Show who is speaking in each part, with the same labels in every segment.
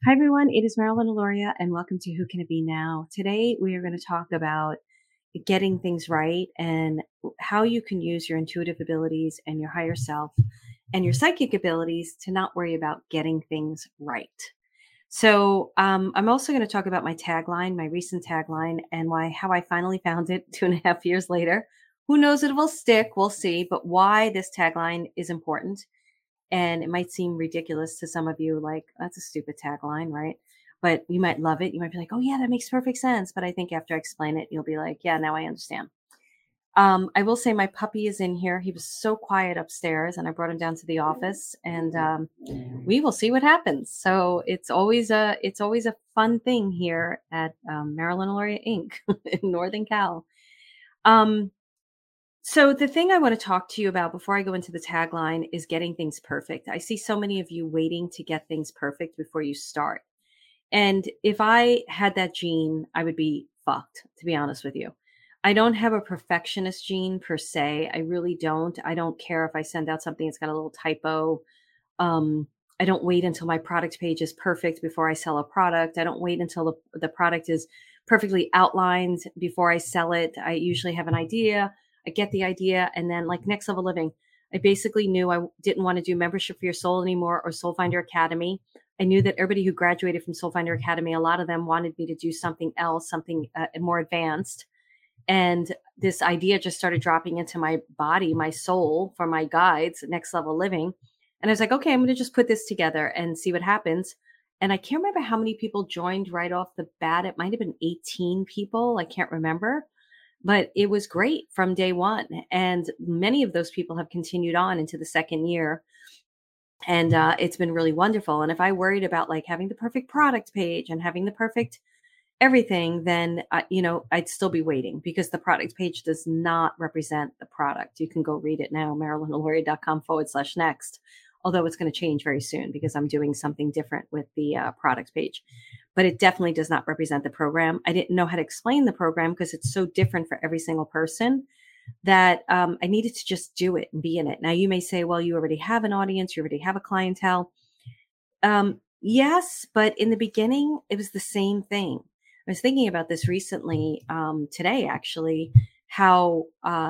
Speaker 1: Hi, everyone. It is Marilyn Aloria, and welcome to Who Can It Be Now? Today, we are going to talk about getting things right and how you can use your intuitive abilities and your higher self and your psychic abilities to not worry about getting things right. I'm also going to talk about my tagline, my recent tagline, and how I finally found it 2.5 years later. Who knows if it will stick? We'll see. But why this tagline is important. And it might seem ridiculous to some of you, like, that's a stupid tagline, right? But you might love it. You might be like, oh, yeah, that makes perfect sense. But I think after I explain it, you'll be like, yeah, now I understand. I will say my puppy is in here. He was so quiet upstairs, and I brought him down to the office, and we will see what happens. So it's always a fun thing here at Marilyn Aloria Inc. in Northern Cal. So the thing I want to talk to you about before I go into the tagline is getting things perfect. I see so many of you waiting to get things perfect before you start. And if I had that gene, I would be fucked, to be honest with you. I don't have a perfectionist gene per se. I really don't. I don't care if I send out something that's got a little typo. I don't wait until my product page is perfect before I sell a product. I don't wait until the product is perfectly outlined before I sell it. I usually have an idea. I get the idea. And then, like Next Level Living, I basically knew I didn't want to do Membership for Your Soul anymore or Soul Finder Academy. I knew that everybody who graduated from Soul Finder Academy, a lot of them wanted me to do something else, something more advanced. And this idea just started dropping into my body, my soul, for my guides, Next Level Living. And I was like, okay, I'm going to just put this together and see what happens. And I can't remember how many people joined right off the bat. It might have been 18 people. I can't remember. But it was great from day one. And many of those people have continued on into the second year. And it's been really wonderful. And if I worried about like having the perfect product page and having the perfect everything, then, I'd still be waiting because the product page does not represent the product. You can go read it now, marilynaloria.com/next, although it's going to change very soon because I'm doing something different with the product page. But it definitely does not represent the program. I didn't know how to explain the program because it's so different for every single person that I needed to just do it and be in it. Now, you may say, well, you already have an audience, you already have a clientele. Yes, but in the beginning, it was the same thing. I was thinking about this recently, today, actually, how,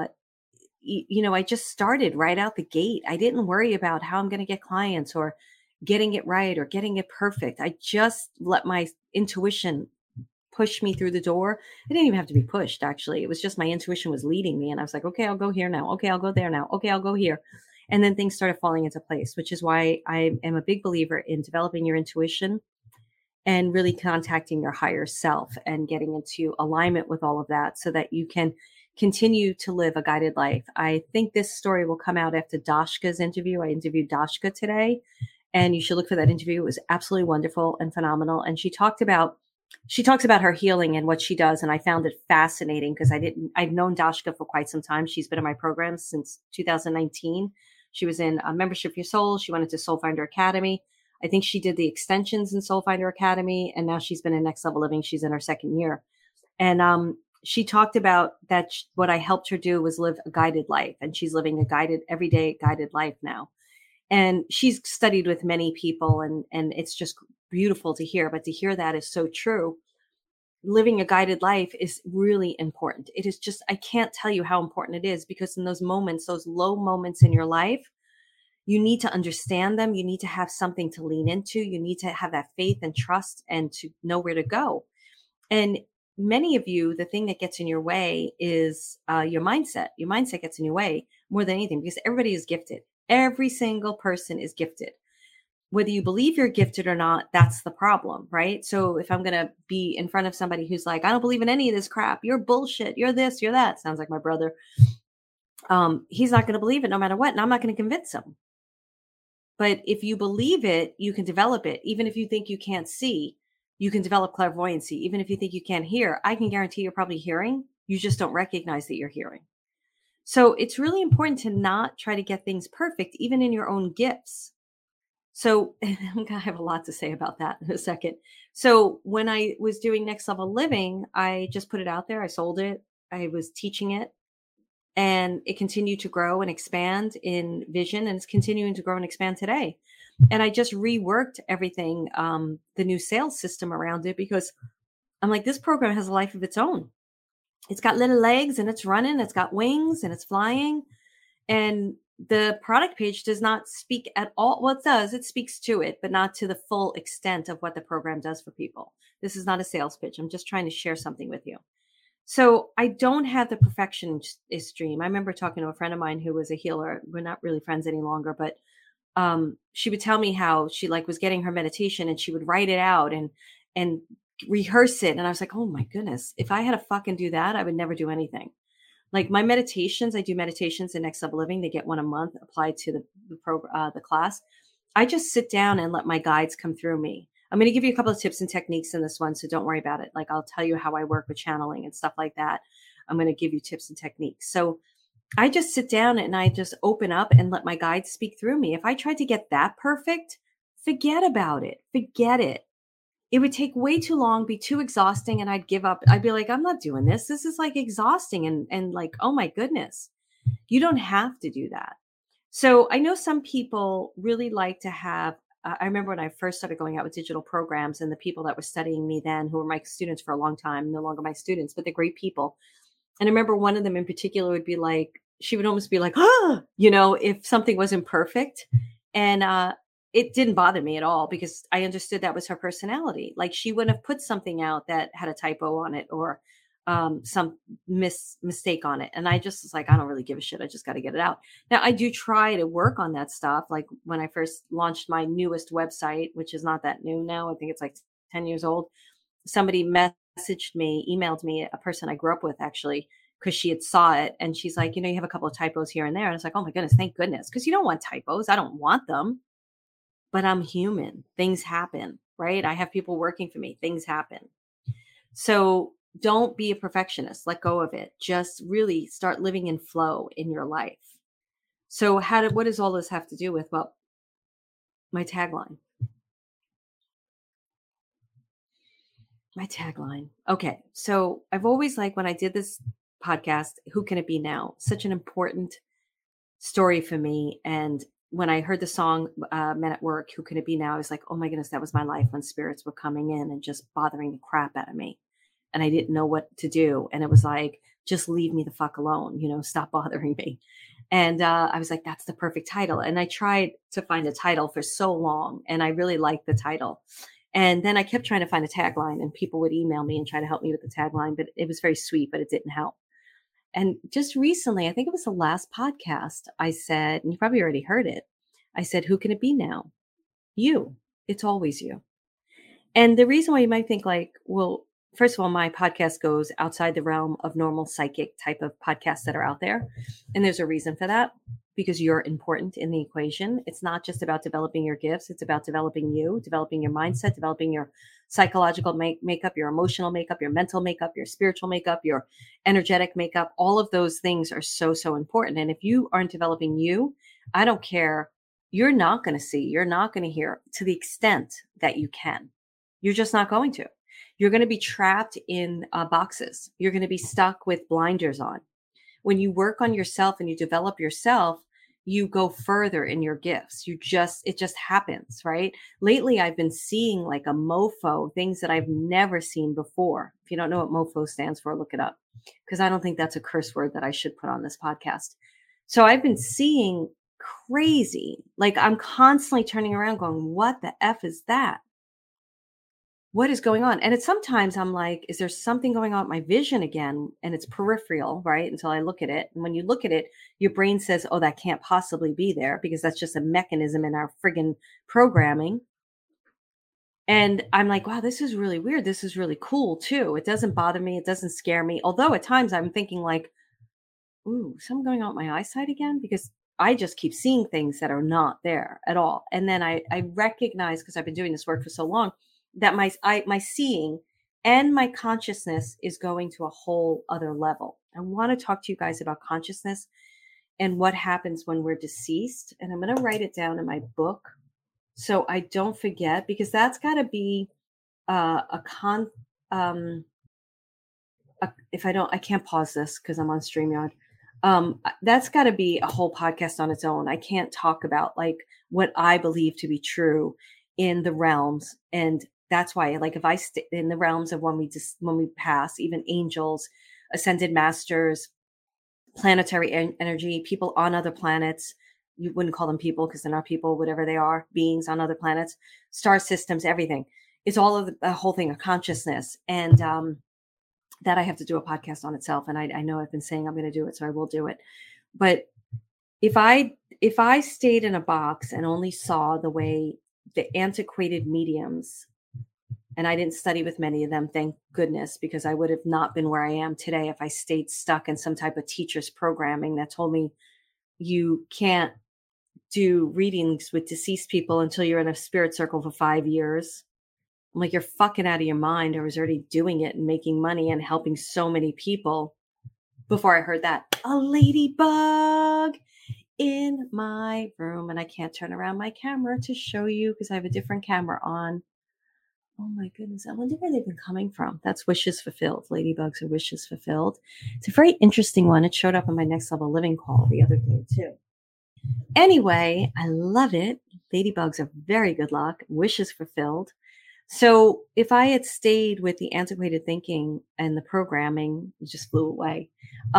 Speaker 1: I just started right out the gate. I didn't worry about how I'm going to get clients or getting it right or getting it perfect. I just let my intuition push me through the door. I didn't even have to be pushed, actually. It was just my intuition was leading me. And I was like, okay, I'll go here now. Okay, I'll go there now. Okay, I'll go here. And then things started falling into place, which is why I am a big believer in developing your intuition and really contacting your higher self and getting into alignment with all of that so that you can continue to live a guided life. I think this story will come out after Dashka's interview. I interviewed Dashka today, and you should look for that interview. It was absolutely wonderful and phenomenal. And she talks about her healing and what she does. And I found it fascinating because I've known Dashka for quite some time. She's been in my program since 2019. She was in Membership for Your Soul. She went into Soul Finder Academy. I think she did the extensions in Soul Finder Academy, and now she's been in Next Level Living. She's in her second year. And she talked about that what I helped her do was live a guided life, and she's living a everyday guided life now. And she's studied with many people, and it's just beautiful to hear. But to hear that is so true. Living a guided life is really important. It is just, I can't tell you how important it is because in those moments, those low moments in your life, you need to understand them. You need to have something to lean into. You need to have that faith and trust and to know where to go. And many of you, the thing that gets in your way is your mindset. Your mindset gets in your way more than anything because everybody is gifted. Every single person is gifted. Whether you believe you're gifted or not, that's the problem, right? So if I'm going to be in front of somebody who's like, I don't believe in any of this crap. You're bullshit. You're this, you're that. Sounds like my brother. He's not going to believe it no matter what. And I'm not going to convince him. But if you believe it, you can develop it. Even if you think you can't see, you can develop clairvoyancy. Even if you think you can't hear, I can guarantee you're probably hearing. You just don't recognize that you're hearing. So it's really important to not try to get things perfect, even in your own gifts. So I'm going to have a lot to say about that in a second. So when I was doing Next Level Living, I just put it out there. I sold it. I was teaching it. And it continued to grow and expand in vision, and it's continuing to grow and expand today. And I just reworked everything, the new sales system around it, because I'm like, this program has a life of its own. It's got little legs and it's running, it's got wings and it's flying. And the product page does not speak at all. Well, it does, it speaks to it, but not to the full extent of what the program does for people. This is not a sales pitch. I'm just trying to share something with you. So I don't have the perfectionist dream. I remember talking to a friend of mine who was a healer. We're not really friends any longer, but she would tell me how she like was getting her meditation and she would write it out and rehearse it. And I was like, oh my goodness, if I had to fucking do that, I would never do anything. Like my meditations, I do meditations in Next Level Living. They get one a month applied to the class. I just sit down and let my guides come through me. I'm going to give you a couple of tips and techniques in this one, so don't worry about it. Like I'll tell you how I work with channeling and stuff like that. I'm going to give you tips and techniques. So I just sit down and I just open up and let my guides speak through me. If I tried to get that perfect, forget about it. Forget it. It would take way too long, be too exhausting, and I'd give up. I'd be like, I'm not doing this. This is like exhausting and like, oh my goodness. You don't have to do that. So I know some people really like to have, I remember when I first started going out with digital programs, and the people that were studying me then, who were my students for a long time, no longer my students, but they're great people. And I remember one of them in particular would be like, she would almost be like, ah, if something wasn't perfect. And it didn't bother me at all, because I understood that was her personality. Like she wouldn't have put something out that had a typo on it, or some mistake on it. And I just was like, I don't really give a shit. I just got to get it out. Now I do try to work on that stuff. Like when I first launched my newest website, which is not that new now, I think it's like 10 years old. Somebody emailed me, a person I grew up with actually, because she had saw it. And she's like, you have a couple of typos here and there. And it's like, oh my goodness, thank goodness. Because you don't want typos. I don't want them, but I'm human. Things happen, right? I have people working for me. Things happen. So don't be a perfectionist. Let go of it. Just really start living in flow in your life. So what does all this have to do with? Well, my tagline. Okay. So I've always liked, when I did this podcast, Who Can It Be Now? Such an important story for me. And when I heard the song Men at Work, Who Can It Be Now? I was like, oh my goodness, that was my life when spirits were coming in and just bothering the crap out of me. And I didn't know what to do. And it was like, just leave me the fuck alone, stop bothering me. And I was like, that's the perfect title. And I tried to find a title for so long, and I really liked the title. And then I kept trying to find a tagline, and people would email me and try to help me with the tagline, but it was very sweet, but it didn't help. And just recently, I think it was the last podcast, I said, and you probably already heard it, I said, who can it be now? You. It's always you. And the reason why you might think like, well, first of all, my podcast goes outside the realm of normal psychic type of podcasts that are out there. And there's a reason for that, because you're important in the equation. It's not just about developing your gifts. It's about developing you, developing your mindset, developing your psychological makeup, your emotional makeup, your mental makeup, your spiritual makeup, your energetic makeup. All of those things are so, so important. And if you aren't developing you, I don't care. You're not going to see, you're not going to hear to the extent that you can. You're just not going to. You're going to be trapped in boxes. You're going to be stuck with blinders on. When you work on yourself and you develop yourself, you go further in your gifts. It just happens, right? Lately, I've been seeing like a mofo, things that I've never seen before. If you don't know what mofo stands for, look it up, because I don't think that's a curse word that I should put on this podcast. So I've been seeing crazy, like I'm constantly turning around going, what the F is that? What is going on? And it's sometimes I'm like, is there something going on with my vision again? And it's peripheral, right? Until I look at it. And when you look at it, your brain says, oh, that can't possibly be there, because that's just a mechanism in our friggin' programming. And I'm like, wow, this is really weird. This is really cool too. It doesn't bother me. It doesn't scare me. Although at times I'm thinking like, ooh, something going on with my eyesight again, because I just keep seeing things that are not there at all. And then I recognize, because I've been doing this work for so long, that my seeing and my consciousness is going to a whole other level. I want to talk to you guys about consciousness and what happens when we're deceased. And I'm going to write it down in my book so I don't forget, because that's got to be if I can't pause this because I'm on StreamYard. That's got to be a whole podcast on its own. I can't talk about like what I believe to be true in the realms, and that's why, like, if I stay in the realms of when we pass, even angels, ascended masters, planetary energy, people on other planets. You wouldn't call them people because they're not people, whatever they are, beings on other planets, star systems, everything. It's all of the whole thing of consciousness. And that I have to do a podcast on itself. And I know I've been saying I'm going to do it, so I will do it. But if I stayed in a box and only saw the way the antiquated mediums, and I didn't study with many of them, thank goodness, because I would have not been where I am today if I stayed stuck in some type of teacher's programming that told me you can't do readings with deceased people until you're in a spirit circle for 5 years. I'm like, you're fucking out of your mind. I was already doing it and making money and helping so many people before I heard that. A ladybug in my room, and I can't turn around my camera to show you because I have a different camera on. Oh my goodness. I wonder where they've been coming from. That's wishes fulfilled. Ladybugs are wishes fulfilled. It's a very interesting one. It showed up on my Next Level Living call the other day too. Anyway, I love it. Ladybugs are very good luck. Wishes fulfilled. So if I had stayed with the antiquated thinking and the programming, it just flew away.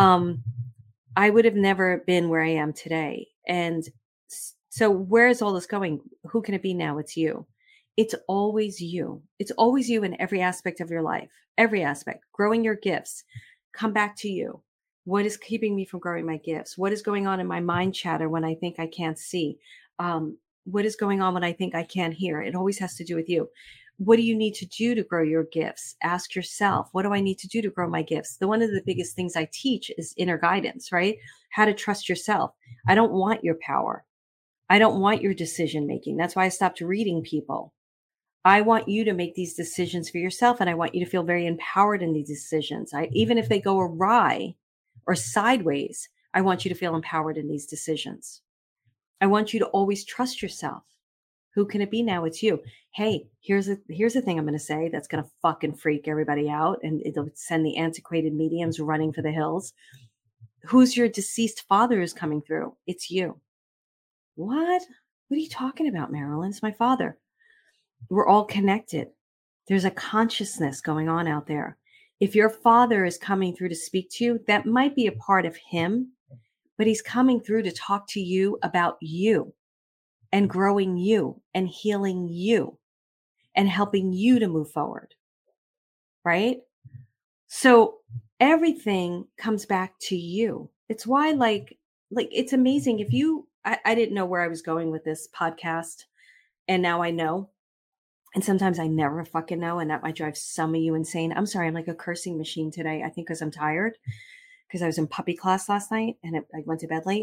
Speaker 1: I would have never been where I am today. And so where is all this going? Who can it be now? It's you. It's always you. It's always you in every aspect of your life, every aspect. Growing your gifts, come back to you. What is keeping me from growing my gifts? What is going on in my mind chatter when I think I can't see? What is going on when I think I can't hear? It always has to do with you. What do you need to do to grow your gifts? Ask yourself, what do I need to do to grow my gifts? One of the biggest things I teach is inner guidance, right? How to trust yourself. I don't want your power. I don't want your decision making. That's why I stopped reading people. I want you to make these decisions for yourself, and I want you to feel very empowered in these decisions. Even if they go awry or sideways, I want you to feel empowered in these decisions. I want you to always trust yourself. Who can it be now? It's you. Hey, here's the thing I'm going to say that's going to fucking freak everybody out, and it'll send the antiquated mediums running for the hills. Who's your deceased father is coming through? It's you. What? What are you talking about, Marilyn? It's my father. We're all connected. There's a consciousness going on out there. If your father is coming through to speak to you, that might be a part of him, but he's coming through to talk to you about you and growing you and healing you and helping you to move forward. Right? So everything comes back to you. It's why like it's amazing. If you, I didn't know where I was going with this podcast, and now I know. And sometimes I never fucking know, and that might drive some of you insane. I'm sorry, I'm like a cursing machine today. I think because I'm tired, because I was in puppy class last night and I went to bed late.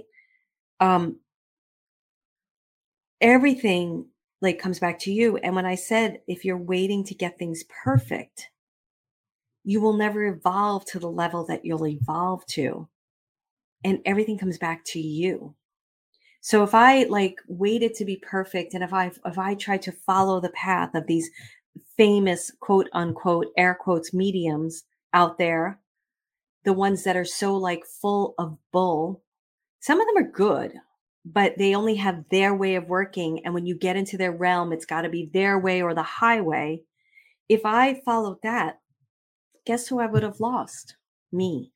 Speaker 1: Everything like comes back to you. And when I said, if you're waiting to get things perfect, you will never evolve to the level that you'll evolve to. And everything comes back to you. So if I like waited to be perfect, and if I tried to follow the path of these famous quote unquote air quotes mediums out there, the ones that are so like full of bull, some of them are good, but they only have their way of working. And when you get into their realm, it's got to be their way or the highway. If I followed that, guess who I would have lost? Me.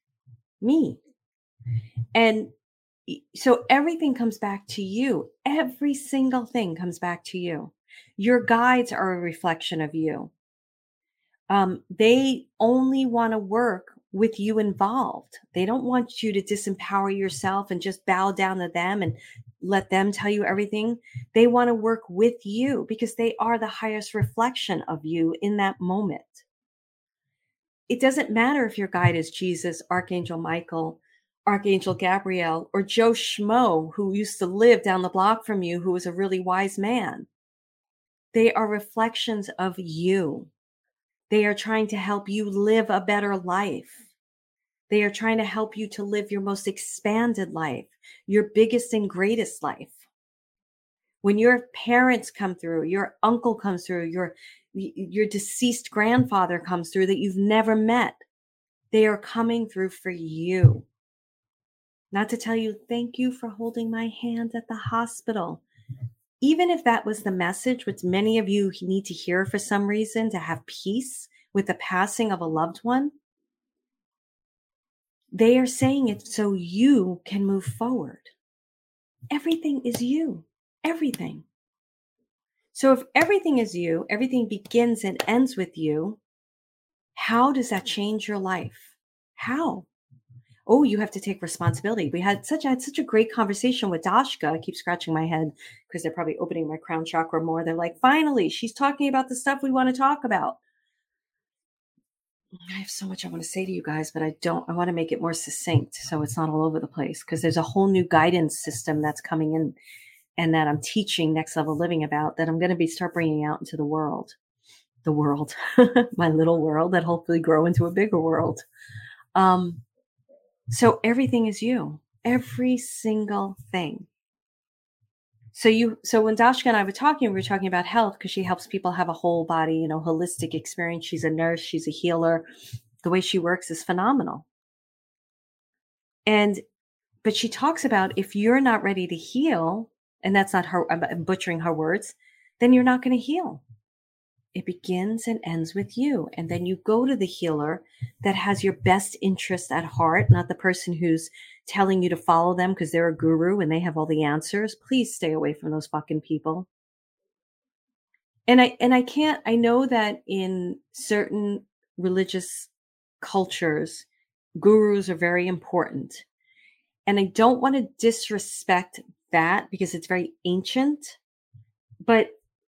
Speaker 1: And so everything comes back to you. Every single thing comes back to you. Your guides are a reflection of you. They only want to work with you involved. They don't want you to disempower yourself and just bow down to them and let them tell you everything. They want to work with you because they are the highest reflection of you in that moment. It doesn't matter if your guide is Jesus, Archangel Michael, Archangel Gabriel, or Joe Schmo, who used to live down the block from you, who was a really wise man. They are reflections of you. They are trying to help you live a better life. They are trying to help you to live your most expanded life, your biggest and greatest life. When your parents come through, your uncle comes through, your deceased grandfather comes through that you've never met, they are coming through for you. not to tell you, thank you for holding my hand at the hospital. Even if that was the message, which many of you need to hear for some reason, to have peace with the passing of a loved one, they are saying it so you can move forward. Everything is you. Everything. So if everything is you, everything begins and ends with you, how does that change your life? How? Oh, you have to take responsibility. I had such a great conversation with Dashka. I keep scratching my head because they're probably opening my crown chakra more. They're like, finally, she's talking about the stuff we want to talk about. I have so much I want to say to you guys, but I want to make it more succinct so it's not all over the place, because there's a whole new guidance system that's coming in and that I'm teaching Next Level Living about, that I'm going to start bringing out into the world, my little world that hopefully grow into a bigger world. So everything is you, every single thing. So when Dashka and I were talking, we were talking about health, because she helps people have a whole body, holistic experience. She's a nurse. She's a healer. The way she works is phenomenal. But she talks about, if you're not ready to heal, and that's not her, I'm butchering her words, then you're not going to heal. It begins and ends with you. And then you go to the healer that has your best interest at heart, not the person who's telling you to follow them because they're a guru and they have all the answers. Please stay away from those fucking people. And I know that in certain religious cultures, gurus are very important. And I don't want to disrespect that because it's very ancient, but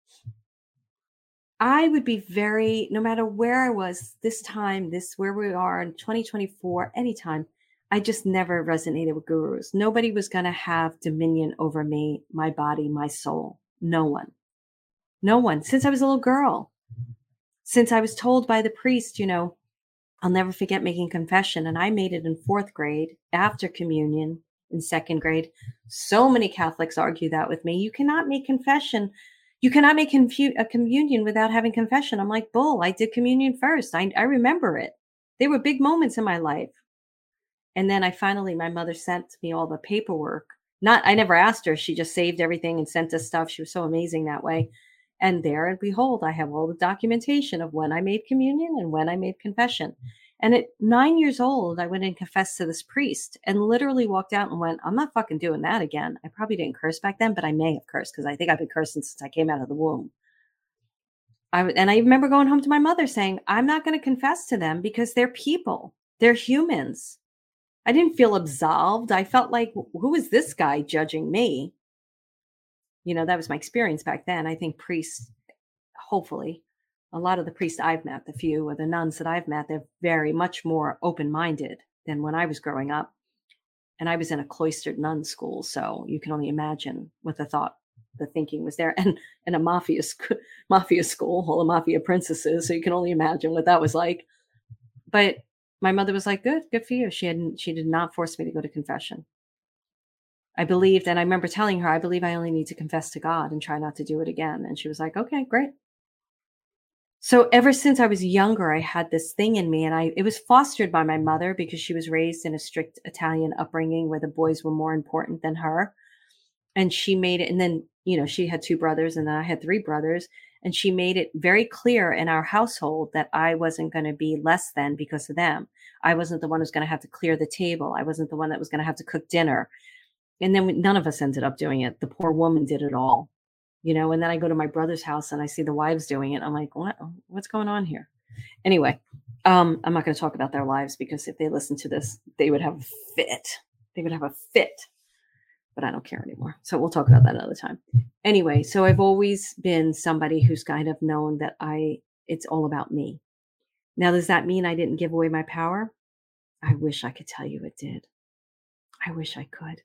Speaker 1: I would be no matter where I was this time, where we are in 2024, anytime, I just never resonated with gurus. Nobody was going to have dominion over me, my body, my soul. No one. No one. Since I was a little girl. Since I was told by the priest, I'll never forget making confession. And I made it in 4th grade after communion in 2nd grade. So many Catholics argue that with me. You cannot make confession. You cannot make a communion without having confession. I'm like, bull, I did communion first. I remember it. They were big moments in my life. And then my mother sent me all the paperwork. I never asked her. She just saved everything and sent us stuff. She was so amazing that way. And there and behold, I have all the documentation of when I made communion and when I made confession. And at 9 years old, I went and confessed to this priest and literally walked out and went, I'm not fucking doing that again. I probably didn't curse back then, but I may have cursed because I think I've been cursing since I came out of the womb. I remember going home to my mother saying, I'm not going to confess to them because they're people. They're humans. I didn't feel absolved. I felt like, who is this guy judging me? That was my experience back then. I think priests, hopefully, a lot of the priests I've met, the few or the nuns that I've met, they're very much more open-minded than when I was growing up. And I was in a cloistered nun school, so you can only imagine what the thinking was there. And a mafia school, all the mafia princesses, so you can only imagine what that was like. But my mother was like, good for you. She did not force me to go to confession. I believed, and I remember telling her, I believe I only need to confess to God and try not to do it again. And she was like, okay, great. So ever since I was younger, I had this thing in me, and it was fostered by my mother because she was raised in a strict Italian upbringing where the boys were more important than her. And she made it. And then, she had 2 brothers and then I had 3 brothers. And she made it very clear in our household that I wasn't going to be less than because of them. I wasn't the one who's going to have to clear the table. I wasn't the one that was going to have to cook dinner. And then none of us ended up doing it. The poor woman did it all, and then I go to my brother's house and I see the wives doing it. I'm like, what's going on here? Anyway, I'm not going to talk about their lives because if they listen to this, they would have a fit. They would have a fit, but I don't care anymore. So we'll talk about that another time. Anyway, so I've always been somebody who's kind of known that it's all about me. Now, does that mean I didn't give away my power? I wish I could tell you it did. I wish I could.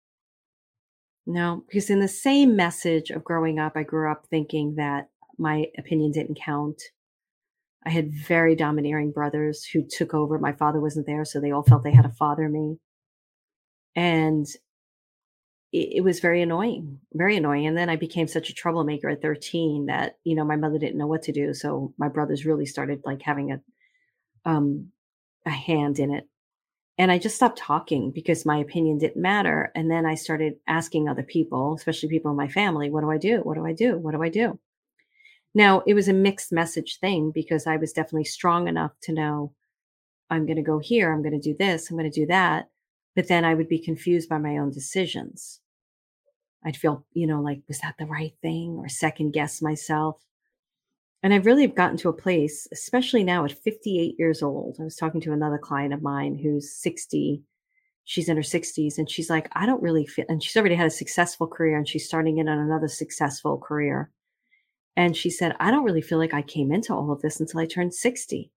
Speaker 1: No, because in the same message of growing up, I grew up thinking that my opinion didn't count. I had very domineering brothers who took over. My father wasn't there, so they all felt they had to father me. And it was very annoying, very annoying. And then I became such a troublemaker at 13 that, my mother didn't know what to do. So my brothers really started like having a hand in it. And I just stopped talking because my opinion didn't matter. And then I started asking other people, especially people in my family, what do I do? What do I do? What do I do? Now, it was a mixed message thing because I was definitely strong enough to know I'm going to go here, I'm going to do this, I'm going to do that. But then I would be confused by my own decisions. I'd feel, like, was that the right thing? Or second guess myself. And I've really gotten to a place, especially now at 58 years old. I was talking to another client of mine who's 60. She's in her 60s and she's like, I don't really feel, and she's already had a successful career and she's starting in on another successful career. And she said, I don't really feel like I came into all of this until I turned 60.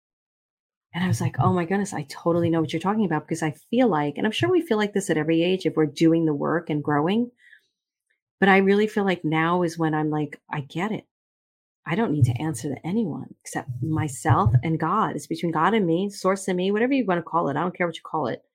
Speaker 1: And I was like, oh my goodness, I totally know what you're talking about because I feel like, and I'm sure we feel like this at every age if we're doing the work and growing. But I really feel like now is when I'm like, I get it. I don't need to answer to anyone except myself and God. It's between God and me, source and me, whatever you want to call it. I don't care what you call it.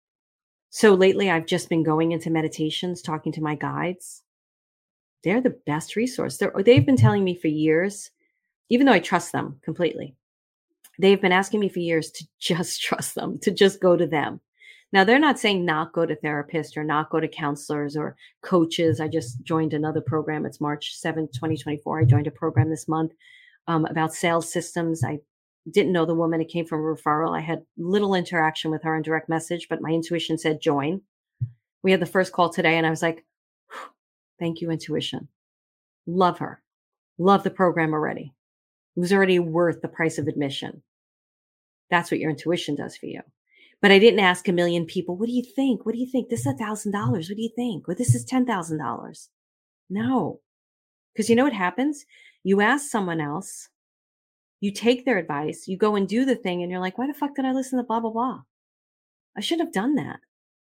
Speaker 1: So lately, I've just been going into meditations, talking to my guides. They're the best resource. They've been telling me for years, even though I trust them completely, they've been asking me for years to just trust them, to just go to them. Now, they're not saying not go to therapists or not go to counselors or coaches. I just joined another program. It's March 7th, 2024. I joined a program this month about sales systems. I didn't know the woman. It came from a referral. I had little interaction with her in direct message, but my intuition said join. We had the first call today and I was like, thank you, intuition. Love her. Love the program already. It was already worth the price of admission. That's what your intuition does for you. But I didn't ask a million people, what do you think? What do you think? This is $1,000. What do you think? Well, this is $10,000. No, because you know what happens? You ask someone else, you take their advice, you go and do the thing, and you're like, why the fuck did I listen to blah, blah, blah? I shouldn't have done that.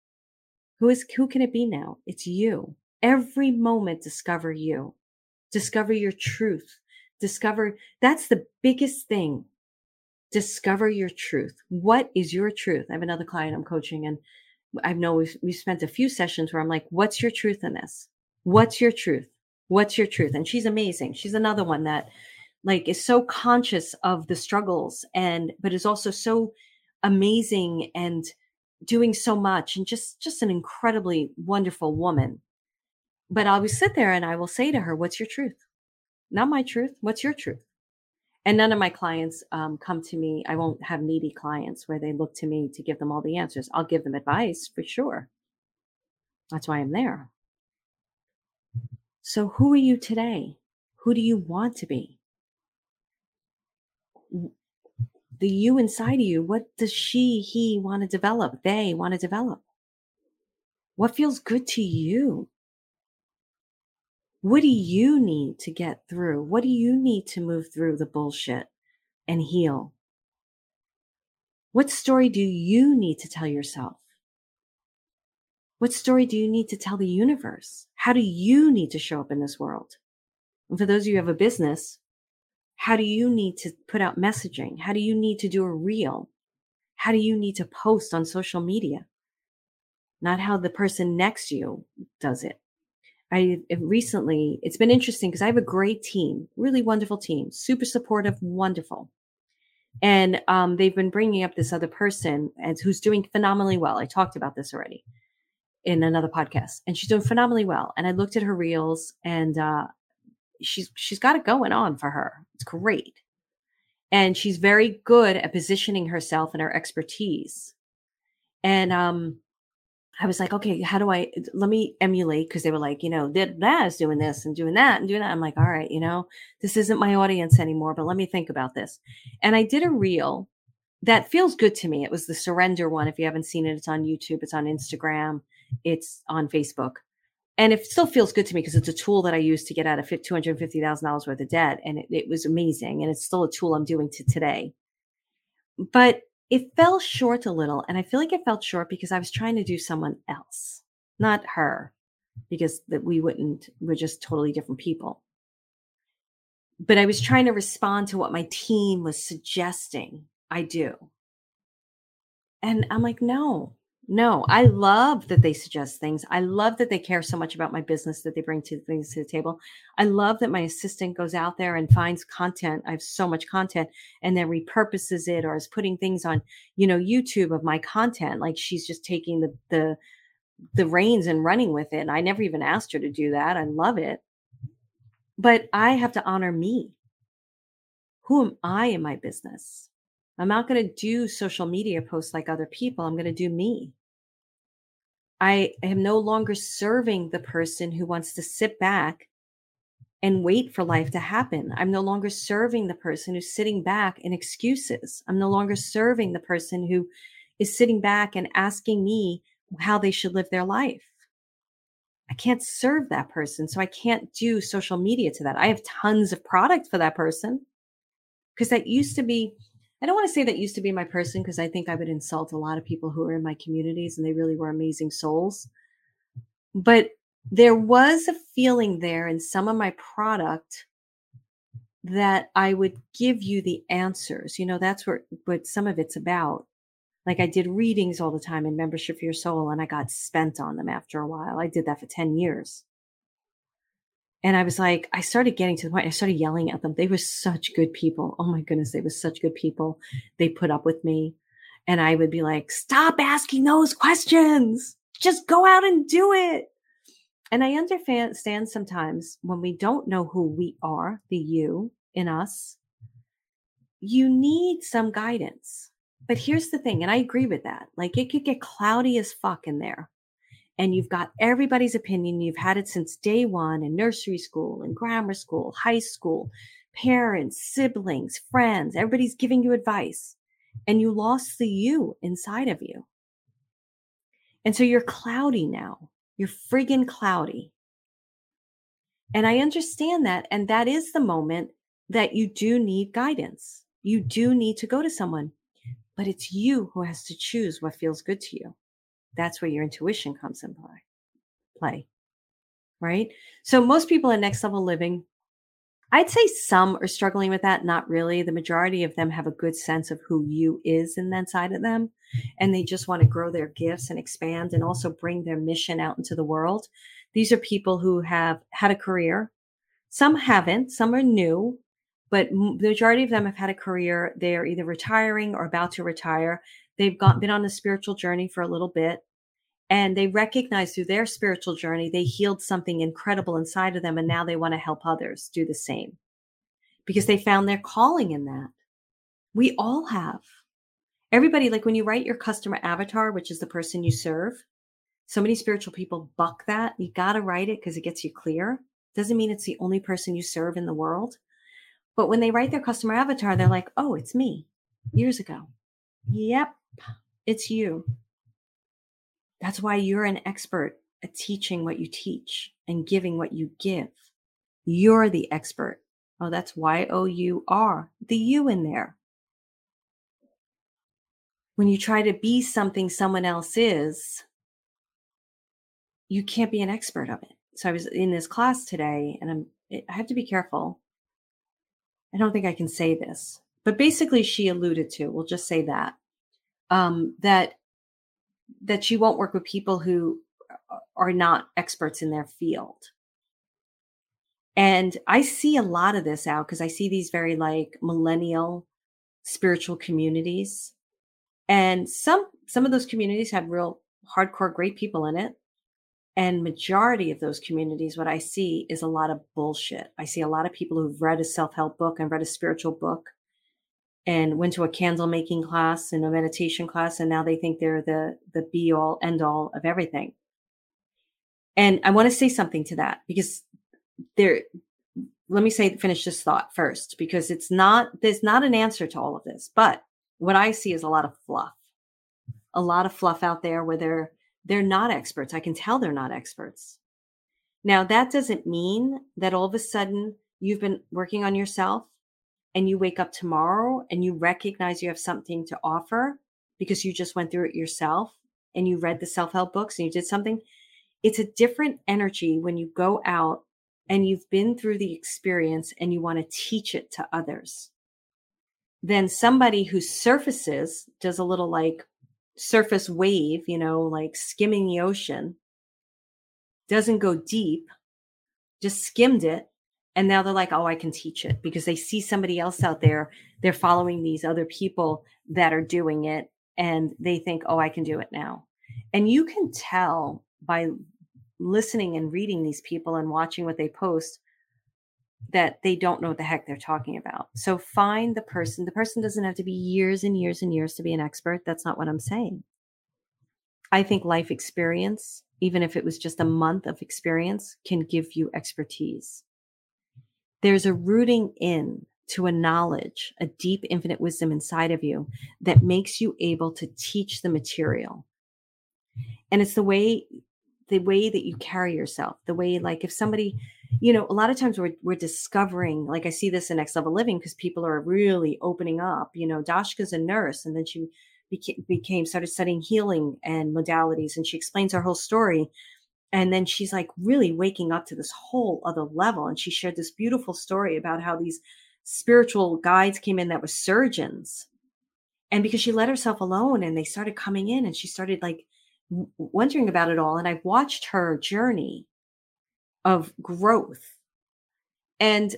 Speaker 1: Who can it be now? It's you. Every moment, discover you. Discover your truth. That's the biggest thing. Discover your truth. What is your truth? I have another client I'm coaching, and I know we've spent a few sessions where I'm like, what's your truth in this? What's your truth? What's your truth? And she's amazing. She's another one that like is so conscious of the struggles but is also so amazing and doing so much and just an incredibly wonderful woman. But I always sit there and I will say to her, what's your truth? Not my truth. What's your truth? And none of my clients come to me. I won't have needy clients where they look to me to give them all the answers. I'll give them advice for sure. That's why I'm there. So who are you today? Who do you want to be? The you inside of you, what does he want to develop? They want to develop. What feels good to you? What do you need to get through? What do you need to move through the bullshit and heal? What story do you need to tell yourself? What story do you need to tell the universe? How do you need to show up in this world? And for those of you who have a business, how do you need to put out messaging? How do you need to do a reel? How do you need to post on social media? Not how the person next to you does it. It's been interesting because I have a great team, really wonderful team, super supportive, wonderful. And they've been bringing up this other person who's doing phenomenally well. I talked about this already in another podcast, and she's doing phenomenally well. And I looked at her reels, and she's got it going on for her. It's great, and she's very good at positioning herself and her expertise. And I was like, okay, let me emulate, because they were like, that is doing this and doing that and doing that. I'm like, all right, this isn't my audience anymore, but let me think about this. And I did a reel that feels good to me. It was the surrender one. If you haven't seen it, it's on YouTube, it's on Instagram, it's on Facebook. And it still feels good to me because it's a tool that I use to get out of $250,000 worth of debt. And it was amazing. And it's still a tool I'm doing to today. But it fell short a little. And I feel like it fell short because I was trying to do someone else, not her, because we're just totally different people. But I was trying to respond to what my team was suggesting I do. And I'm like, no, No, I love that they suggest things. I love that they care so much about my business that they bring things to the table. I love that my assistant goes out there and finds content. I have so much content and then repurposes it or is putting things on, YouTube of my content. Like she's just taking the reins and running with it. And I never even asked her to do that. I love it. But I have to honor me. Who am I in my business? I'm not going to do social media posts like other people. I'm going to do me. I am no longer serving the person who wants to sit back and wait for life to happen. I'm no longer serving the person who's sitting back in excuses. I'm no longer serving the person who is sitting back and asking me how they should live their life. I can't serve that person. So I can't do social media to that. I have tons of product for that person because that used to be, I don't want to say that used to be my person because I think I would insult a lot of people who are in my communities and they really were amazing souls. But there was a feeling there in some of my product that I would give you the answers. That's what some of it's about. Like I did readings all the time in Membership for Your Soul, and I got spent on them after a while. I did that for 10 years. And I was like, I started getting to the point, I started yelling at them. They were such good people. Oh my goodness, they were such good people. They put up with me. And I would be like, stop asking those questions. Just go out and do it. And I understand sometimes when we don't know who we are, the you in us, you need some guidance. But here's the thing, and I agree with that. Like it could get cloudy as fuck in there. And you've got everybody's opinion. You've had it since day one in nursery school and grammar school, high school, parents, siblings, friends. Everybody's giving you advice. And you lost the you inside of you. And so you're cloudy now. You're friggin' cloudy. And I understand that. And that is the moment that you do need guidance. You do need to go to someone. But it's you who has to choose what feels good to you. That's where your intuition comes in play, right? So most people in Next Level Living, I'd say some are struggling with that. Not really. The majority of them have a good sense of who you is in that side of them. And they just want to grow their gifts and expand and also bring their mission out into the world. These are people who have had a career. Some haven't. Some are new. But the majority of them have had a career. They're either retiring or about to retire. They've been on a spiritual journey for a little bit. And they recognize through their spiritual journey, they healed something incredible inside of them. And now they want to help others do the same because they found their calling in that. We all have. Everybody, like when you write your customer avatar, which is the person you serve, so many spiritual people buck that. You got to write it because it gets you clear. Doesn't mean it's the only person you serve in the world. But when they write their customer avatar, they're like, oh, it's me years ago. Yep, it's you. That's why you're an expert at teaching what you teach and giving what you give. You're the expert. Oh, that's Y-O-U-R, the you in there. When you try to be something someone else is, you can't be an expert of it. So I was in this class today and I have to be careful. I don't think I can say this, but basically she alluded to, we'll just say that, that she won't work with people who are not experts in their field. And I see a lot of this out because I see these very like millennial spiritual communities. And some of those communities have real hardcore great people in it. And majority of those communities, what I see is a lot of bullshit. I see a lot of people who've read a self-help book and read a spiritual book and went to a candle making class and a meditation class. And now they think they're the be all end all of everything. And I want to say something to that because let me finish this thought first, because there's not an answer to all of this, but what I see is a lot of fluff out there where they're not experts. I can tell they're not experts. Now, that doesn't mean that all of a sudden you've been working on yourself and you wake up tomorrow and you recognize you have something to offer because you just went through it yourself and you read the self-help books and you did something. It's a different energy when you go out and you've been through the experience and you want to teach it to others than somebody who surfaces, does a little like surface wave, like skimming the ocean, doesn't go deep, just skimmed it. And now they're like, oh, I can teach it because they see somebody else out there. They're following these other people that are doing it. And they think, oh, I can do it now. And you can tell by listening and reading these people and watching what they post that they don't know what the heck they're talking about. So find the person. The person doesn't have to be years and years and years to be an expert. That's not what I'm saying. I think life experience, even if it was just a month of experience, can give you expertise. There's a rooting in to a knowledge, a deep, infinite wisdom inside of you that makes you able to teach the material. And it's the way that you carry yourself, the way, like if somebody, a lot of times we're discovering, like I see this in Next Level Living because people are really opening up. Dashka's a nurse, and then she started studying healing and modalities, and she explains her whole story. And then she's like really waking up to this whole other level. And she shared this beautiful story about how these spiritual guides came in that were surgeons. And because she let herself alone and they started coming in, and she started like wondering about it all. And I've watched her journey of growth. And,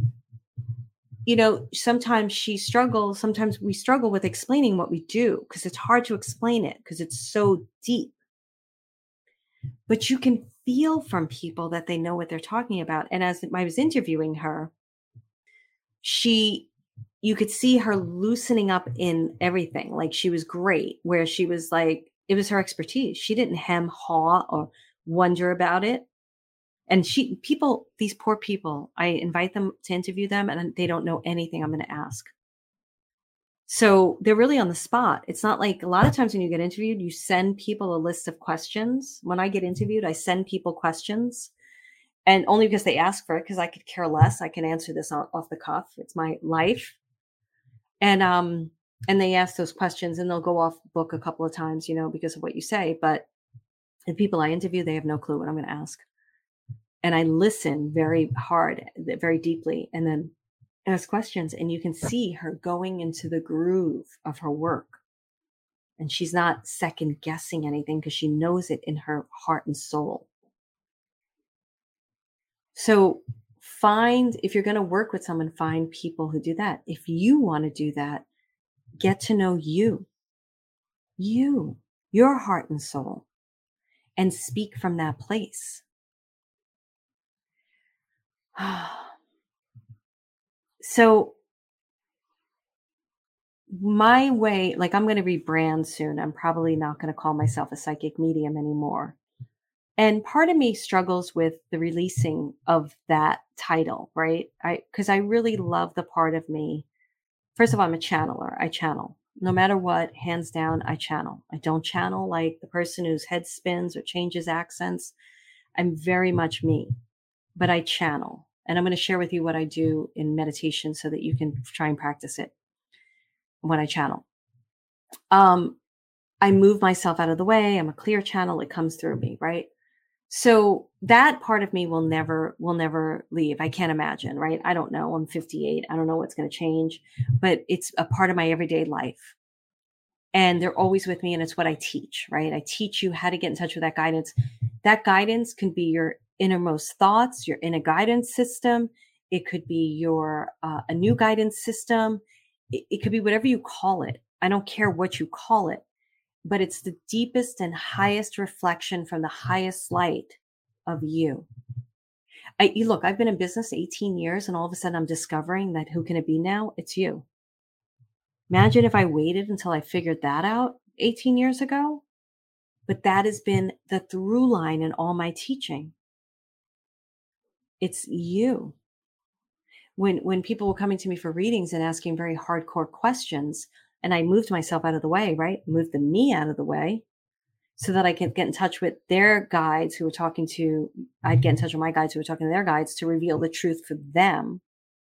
Speaker 1: sometimes sometimes we struggle with explaining what we do because it's hard to explain it because it's so deep. But you can feel from people that they know what they're talking about. And as I was interviewing her, you could see her loosening up in everything. Like she was great, where she was like, it was her expertise. She didn't hem, haw, or wonder about it. And these poor people, I invite them to interview them and they don't know anything I'm going to ask. So they're really on the spot. It's not like a lot of times when you get interviewed, you send people a list of questions. When I get interviewed, I send people questions, and only because they ask for it, because I could care less. I can answer this off the cuff. It's my life. And they ask those questions and they'll go off book a couple of times, because of what you say. But the people I interview, they have no clue what I'm going to ask. And I listen very hard, very deeply, and then ask questions. And you can see her going into the groove of her work. And she's not second guessing anything because she knows it in her heart and soul. So if you're going to work with someone, find people who do that. If you want to do that, get to know your heart and soul, and speak from that place. So my way, like I'm going to rebrand soon. I'm probably not going to call myself a psychic medium anymore. And part of me struggles with the releasing of that title, right? Because I really love the part of me. First of all, I'm a channeler. I channel. No matter what, hands down, I channel. I don't channel like the person whose head spins or changes accents. I'm very much me, but I channel. And I'm going to share with you what I do in meditation so that you can try and practice it when I channel. I move myself out of the way. I'm a clear channel. It comes through me, right? So that part of me will never leave. I can't imagine, right? I don't know. I'm 58. I don't know what's going to change, but it's a part of my everyday life. And they're always with me. And it's what I teach, right? I teach you how to get in touch with that guidance. That guidance can be your innermost thoughts, your inner guidance system. It could be a new guidance system. It could be whatever you call it. I don't care what you call it. But it's the deepest and highest reflection from the highest light of you. Look, I've been in business 18 years and all of a sudden I'm discovering that who can it be now? It's you. Imagine if I waited until I figured that out 18 years ago. But that has been the through line in all my teaching. It's you. When people were coming to me for readings and asking very hardcore questions, and I moved myself out of the way, right? Moved the me out of the way so that I can get in touch with their guides who were talking to, I'd get in touch with my guides who were talking to their guides to reveal the truth for them.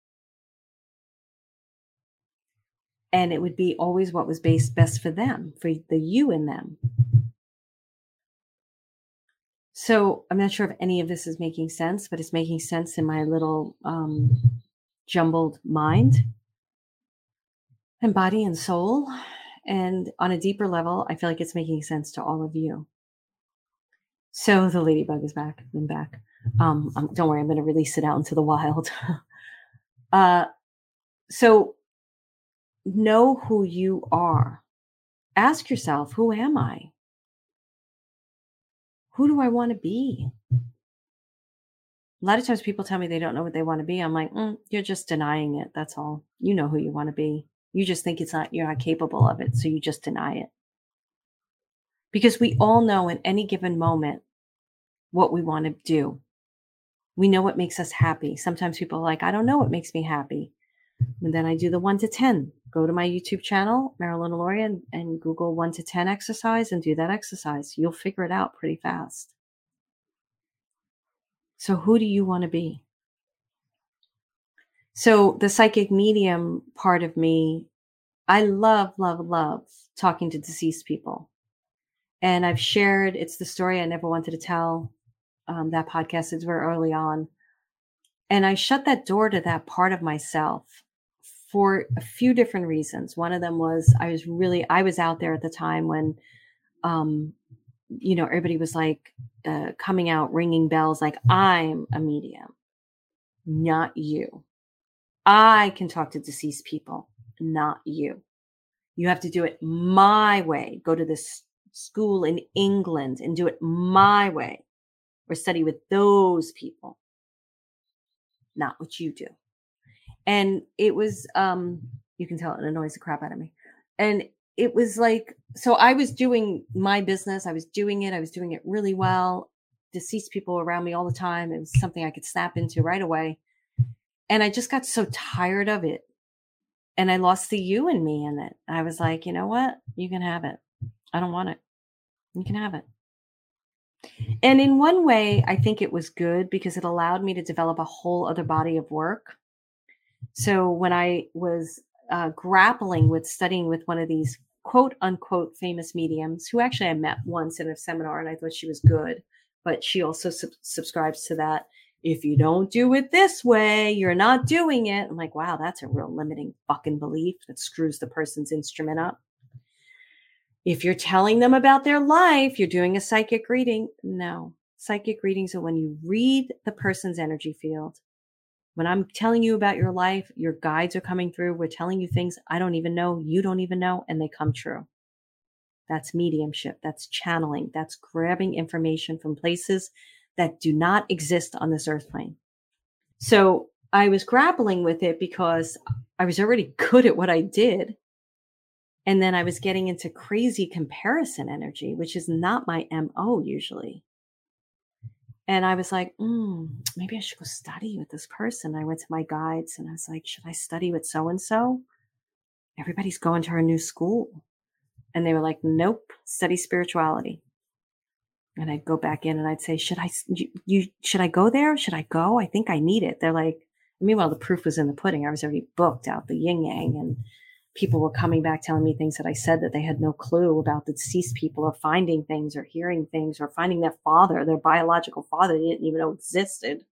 Speaker 1: And it would be always what was best for them, for the you in them. So I'm not sure if any of this is making sense, but it's making sense in my little jumbled mind and body and soul. And on a deeper level, I feel like it's making sense to all of you. So the ladybug is back. I'm back. Don't worry, I'm going to release it out into the wild. uh, so know who you are. Ask yourself, who am I? Who do I want to be? A lot of times people tell me they don't know what they want to be. I'm like, you're just denying it. That's all. You know who you want to be. You just think you're not capable of it. So you just deny it. Because we all know in any given moment what we want to do. We know what makes us happy. Sometimes people are like, I don't know what makes me happy. And then I do the 1 to 10. Go to my YouTube channel, Marilyn Aloria, and Google 1 to 10 exercise and do that exercise. You'll figure it out pretty fast. So who do you want to be? So the psychic medium part of me, I love, love, love talking to deceased people. And I've shared, it's the story I never wanted to tell. That podcast is very early on. And I shut that door to that part of myself for a few different reasons. One of them was I was out there at the time when, everybody was like coming out, ringing bells, like, I'm a medium, not you. I can talk to deceased people, not you. You have to do it my way. Go to this school in England and do it my way, or study with those people, not what you do. And it was, you can tell it annoys the crap out of me. And it was like, so I was doing my business. I was doing it really well. Deceased people around me all the time. It was something I could snap into right away. And I just got so tired of it. And I lost the you in me in it. I was like, you know what? You can have it. I don't want it. You can have it. And in one way, I think it was good because it allowed me to develop a whole other body of work. So when I was grappling with studying with one of these quote unquote famous mediums, who actually I met once in a seminar and I thought she was good, but she also subscribes to that. If you don't do it this way, you're not doing it. I'm like, wow, that's a real limiting fucking belief that screws the person's instrument up. If you're telling them about their life, you're doing a psychic reading. No, psychic readings are when you read the person's energy field. When I'm telling you about your life, your guides are coming through. We're telling you things I don't even know, you don't even know, and they come true. That's mediumship. That's channeling. That's grabbing information from places that do not exist on this earth plane. So I was grappling with it because I was already good at what I did. And then I was getting into crazy comparison energy, which is not my MO usually. And I was like, maybe I should go study with this person. I went to my guides and I was like, should I study with so-and-so? Everybody's going to her new school. And they were like, nope, study spirituality. And I'd go back in and I'd say, should I go there? Should I go? I think I need it. They're like, meanwhile, the proof was in the pudding. I was already booked out the yin yang, and people were coming back telling me things that I said that they had no clue about. The deceased people are finding things or hearing things or finding their father, their biological father they didn't even know existed.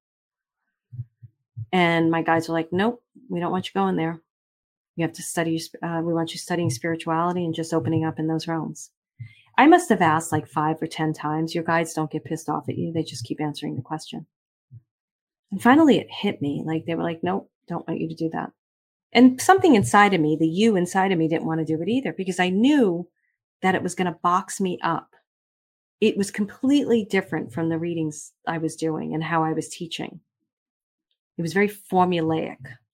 Speaker 1: And my guides were like, nope, we don't want you going there. You have to study. We want you studying spirituality and just opening up in those realms. I must have asked like 5 or 10 times. Your guides don't get pissed off at you. They just keep answering the question. And finally it hit me. Like they were like, nope, don't want you to do that. And something inside of me, the you inside of me, didn't want to do it either because I knew that it was going to box me up. It was completely different from the readings I was doing and how I was teaching. It was very formulaic.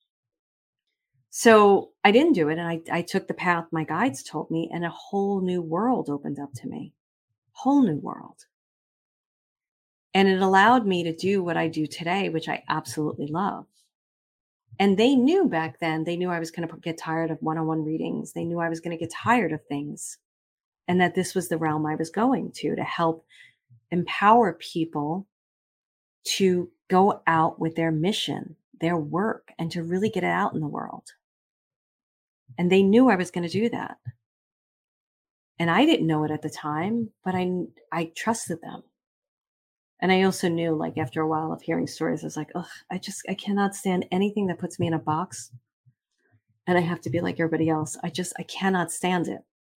Speaker 1: So I didn't do it. And I took the path my guides told me, and a whole new world opened up to me. Whole new world. And it allowed me to do what I do today, which I absolutely love. And they knew back then, they knew I was going to get tired of one-on-one readings. They knew I was going to get tired of things, and that this was the realm I was going to help empower people to go out with their mission, their work, and to really get it out in the world. And they knew I was going to do that. And I didn't know it at the time, but I trusted them. And I also knew, like, after a while of hearing stories, I was like, ugh, I cannot stand anything that puts me in a box. And I have to be like everybody else. I cannot stand it.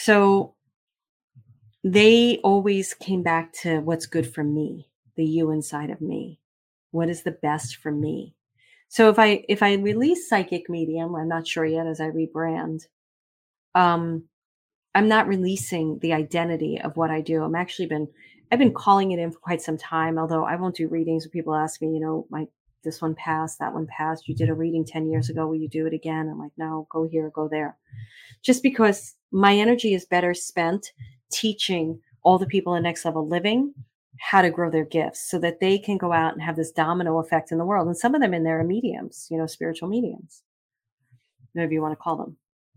Speaker 1: So they always came back to what's good for me, the you inside of me. What is the best for me? So if I release Psychic Medium, I'm not sure yet as I rebrand, um, I'm not releasing the identity of what I do. I've been calling it in for quite some time, although I won't do readings when people ask me, my this one passed, that one passed. You did a reading 10 years ago. Will you do it again? I'm like, no, go here, go there. Just because my energy is better spent teaching all the people in Next Level Living how to grow their gifts so that they can go out and have this domino effect in the world. And some of them in there are mediums, spiritual mediums, whatever you want to call them.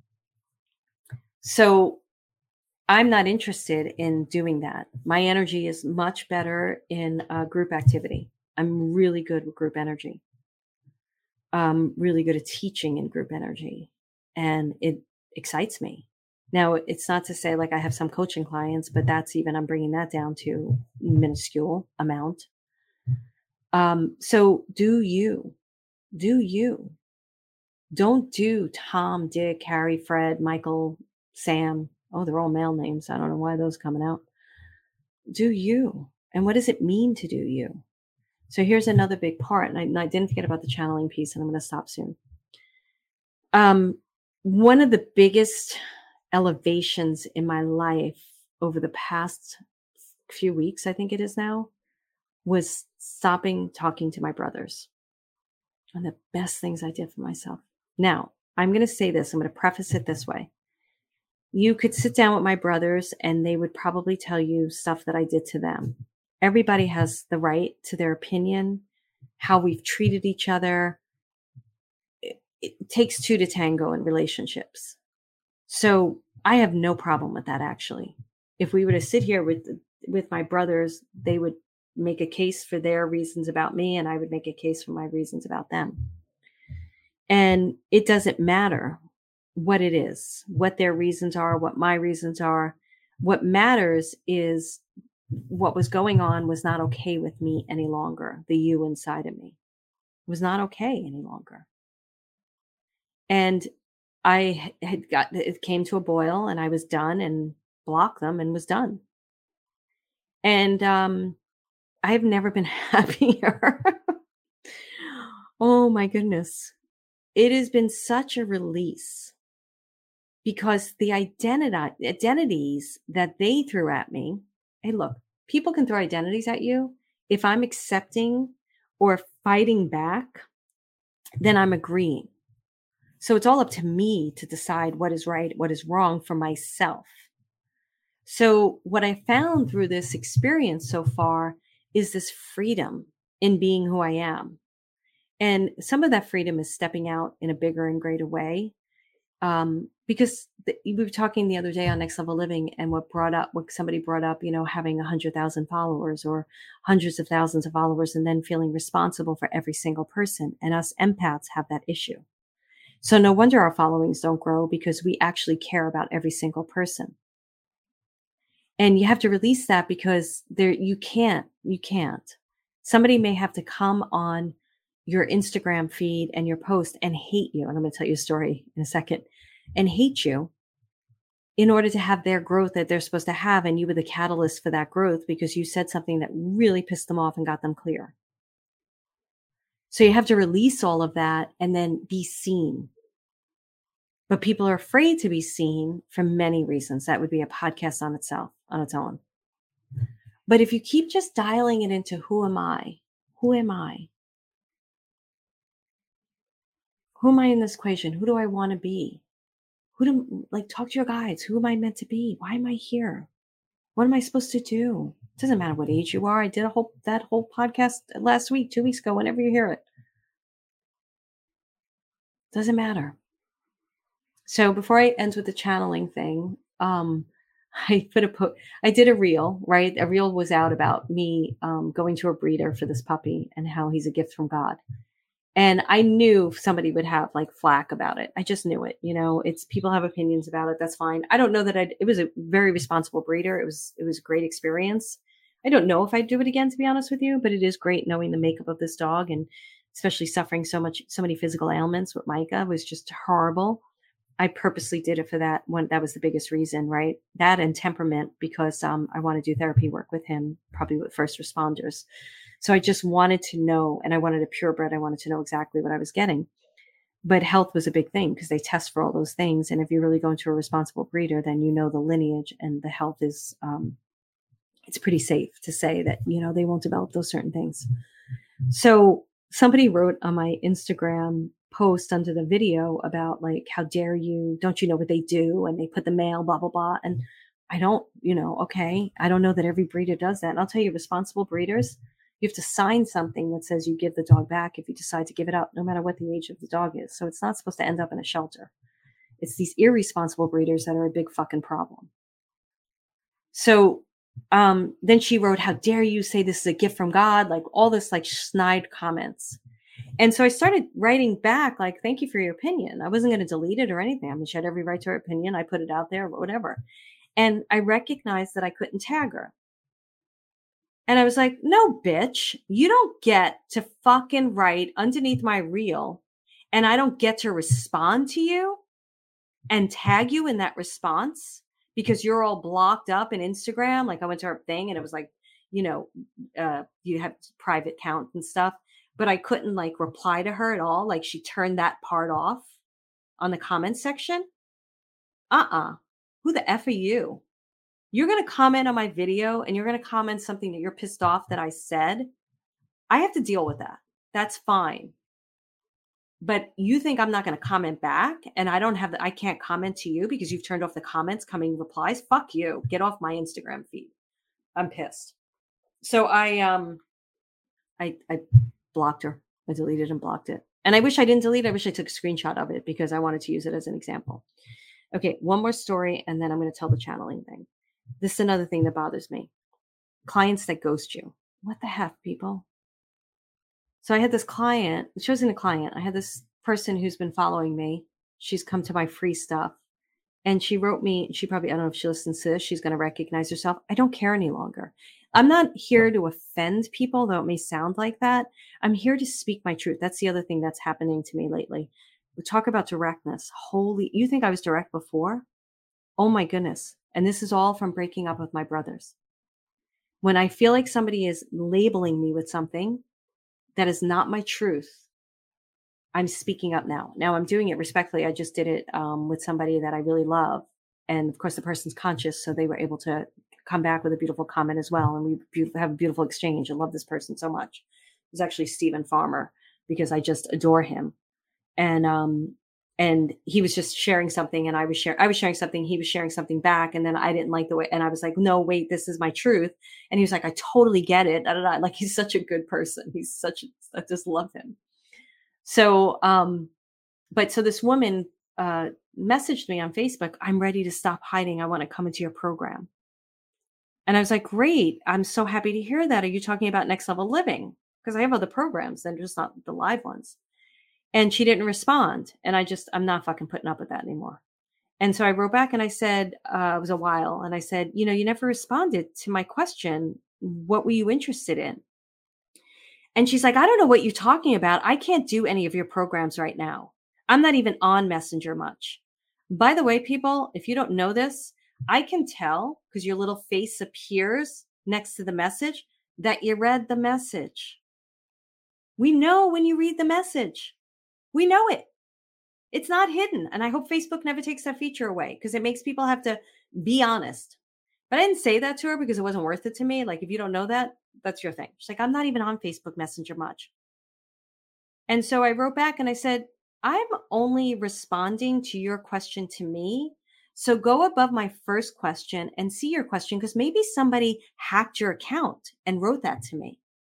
Speaker 1: So I'm not interested in doing that. My energy is much better in group activity. I'm really good with group energy. Really good at teaching in group energy, and it excites me. Now, it's not to say like I have some coaching clients, but I'm bringing that down to minuscule amount. So do you. Don't do Tom, Dick, Harry, Fred, Michael, Sam. Oh, they're all male names. I don't know why those coming out. Do you. And what does it mean to do you? So here's another big part. And I didn't forget about the channeling piece, and I'm going to stop soon. One of the biggest elevations in my life over the past few weeks, I think it is now, was stopping talking to my brothers. One of the best things I did for myself. Now, I'm going to say this. I'm going to preface it this way. You could sit down with my brothers and they would probably tell you stuff that I did to them. Everybody has the right to their opinion, how we've treated each other. It takes two to tango in relationships. So I have no problem with that, actually. If we were to sit here with my brothers, they would make a case for their reasons about me, and I would make a case for my reasons about them. And it doesn't matter what it is, what their reasons are, what my reasons are. What matters is what was going on was not okay with me any longer. The you inside of me was not okay any longer. And it came to a boil, and I was done and blocked them and was done. And I've never been happier. Oh my goodness. It has been such a release because the identities that they threw at me. Hey, look, people can throw identities at you. If I'm accepting or fighting back, then I'm agreeing. So it's all up to me to decide what is right, what is wrong for myself. So what I found through this experience so far is this freedom in being who I am. And some of that freedom is stepping out in a bigger and greater way. Because we were talking the other day on Next Level Living, and what somebody brought up, having 100,000 followers or hundreds of thousands of followers and then feeling responsible for every single person. And us empaths have that issue. So no wonder our followings don't grow, because we actually care about every single person. And you have to release that, because you can't. Somebody may have to come on your Instagram feed and your post and hate you. And I'm going to tell you a story in a second, and hate you in order to have their growth that they're supposed to have. And you were the catalyst for that growth because you said something that really pissed them off and got them clear. So you have to release all of that and then be seen. But people are afraid to be seen for many reasons. That would be a podcast on its own. But if you keep just dialing it into who am I? Who am I? Who am I in this equation? Who do I want to be? Talk to your guides. Who am I meant to be? Why am I here? What am I supposed to do? It doesn't matter what age you are. I did that whole podcast last week, 2 weeks ago, whenever you hear it. Doesn't matter. So before I end with the channeling thing, I did a reel, right? A reel was out about me going to a breeder for this puppy and how he's a gift from God. And I knew somebody would have flack about it. I just knew it. It's people have opinions about it. That's fine. I don't know that it was a very responsible breeder. It was a great experience. I don't know if I'd do it again, to be honest with you, but it is great knowing the makeup of this dog, and especially suffering so many physical ailments with Micah was just horrible. I purposely did it for that one. That was the biggest reason, right? That and temperament, because I want to do therapy work with him, probably with first responders. So I just wanted to know, and I wanted a purebred. I wanted to know exactly what I was getting. But health was a big thing because they test for all those things. And if you really go into a responsible breeder, then you know the lineage and the health is, it's pretty safe to say that, they won't develop those certain things. So somebody wrote on my Instagram post under the video about like, how dare you? Don't you know what they do? And they put the male, blah, blah, blah. And I don't, okay. I don't know that every breeder does that. And I'll tell you, responsible breeders, you have to sign something that says you give the dog back if you decide to give it up, no matter what the age of the dog is. So it's not supposed to end up in a shelter. It's these irresponsible breeders that are a big fucking problem. So then she wrote, how dare you say this is a gift from God? Like all this like snide comments. And so I started writing back, like, thank you for your opinion. I wasn't going to delete it or anything. I mean, she had every right to her opinion. I put it out there, whatever. And I recognized that I couldn't tag her. And I was like, no, bitch, you don't get to fucking write underneath my reel and I don't get to respond to you and tag you in that response because you're all blocked up in Instagram. Like I went to her thing and it was like, you have private count and stuff, but I couldn't like reply to her at all. Like she turned that part off on the comment section. Who the F are you? You're going to comment on my video and you're going to comment something that you're pissed off that I said. I have to deal with that. That's fine. But you think I'm not going to comment back and I can't comment to you because you've turned off the comments coming replies. Fuck you. Get off my Instagram feed. I'm pissed. So I blocked her. I deleted and blocked it. And I wish I didn't delete it. I wish I took a screenshot of it because I wanted to use it as an example. Okay, one more story and then I'm going to tell the channeling thing. This is another thing that bothers me. Clients that ghost you. What the heck, people? So I had this client, choosing a client. I had this person who's been following me. She's come to my free stuff. And she wrote me, I don't know if she listens to this, she's going to recognize herself. I don't care any longer. I'm not here to offend people, though it may sound like that. I'm here to speak my truth. That's the other thing that's happening to me lately. We talk about directness. You think I was direct before? Oh my goodness. And this is all from breaking up with my brothers. When I feel like somebody is labeling me with something that is not my truth, I'm speaking up now. Now I'm doing it respectfully. I just did it with somebody that I really love. And of course, the person's conscious. So they were able to come back with a beautiful comment as well. And we have a beautiful exchange. I love this person so much. It's actually Stephen Farmer because I just adore him. And he was just sharing something and I was sharing something. He was sharing something back. And then I didn't like the way, and I was like, no, wait, this is my truth. And he was like, I totally get it. Like, he's such a good person. I just love him. So, so this woman, messaged me on Facebook, I'm ready to stop hiding. I want to come into your program. And I was like, great. I'm so happy to hear that. Are you talking about Next Level Living? Because I have other programs and just not the live ones. And she didn't respond. And I'm not fucking putting up with that anymore. And so I wrote back and I said, it was a while. And I said, you never responded to my question. What were you interested in? And she's like, I don't know what you're talking about. I can't do any of your programs right now. I'm not even on Messenger much. By the way, people, if you don't know this, I can tell because your little face appears next to the message that you read the message. We know when you read the message. We know it. It's not hidden. And I hope Facebook never takes that feature away because it makes people have to be honest. But I didn't say that to her because it wasn't worth it to me. Like, if you don't know that, that's your thing. She's like, I'm not even on Facebook Messenger much. And so I wrote back and I said, I'm only responding to your question to me. So go above my first question and see your question because maybe somebody hacked your account and wrote that to me.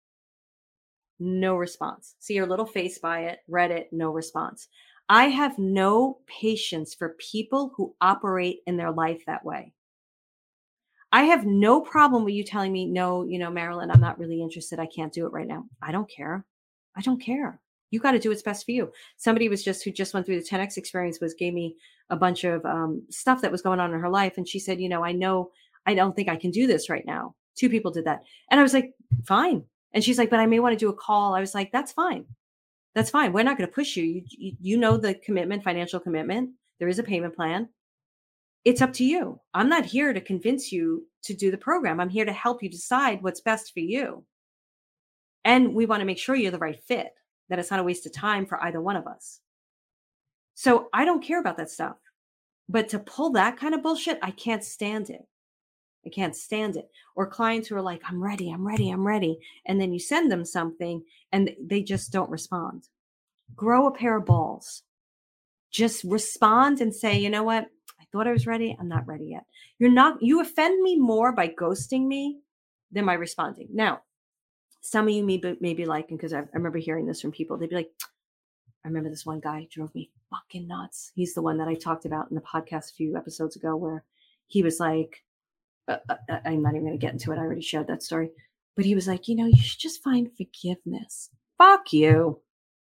Speaker 1: No response. See your little face by it, read it, no response. I have no patience for people who operate in their life that way. I have no problem with you telling me, no, Marilyn, I'm not really interested. I can't do it right now. I don't care. I don't care. You got to do what's best for you. Somebody who just went through the 10X experience gave me a bunch of stuff that was going on in her life. And she said, I don't think I can do this right now. 2 people did that. And I was like, fine. And she's like, but I may want to do a call. I was like, that's fine. That's fine. We're not going to push you. You know the commitment, financial commitment There is a payment plan. It's up to you. I'm not here to convince you to do the program. I'm here to help you decide what's best for you. And we want to make sure you're the right fit, that it's not a waste of time for either one of us. So I don't care about that stuff. But to pull that kind of bullshit, I can't stand it. I can't stand it. Or clients who are like, I'm ready, I'm ready, I'm ready. And then you send them something and they just don't respond. Grow a pair of balls. Just respond and say, you know what? I thought I was ready. I'm not ready yet. You offend me more by ghosting me than by responding. Now, some of you may be liking, because I remember hearing this from people. They'd be like, I remember this one guy drove me fucking nuts. He's the one that I talked about in the podcast a few episodes ago, where he was like, I'm not even going to get into it. I already shared that story. But he was like, you should just find forgiveness. Fuck you.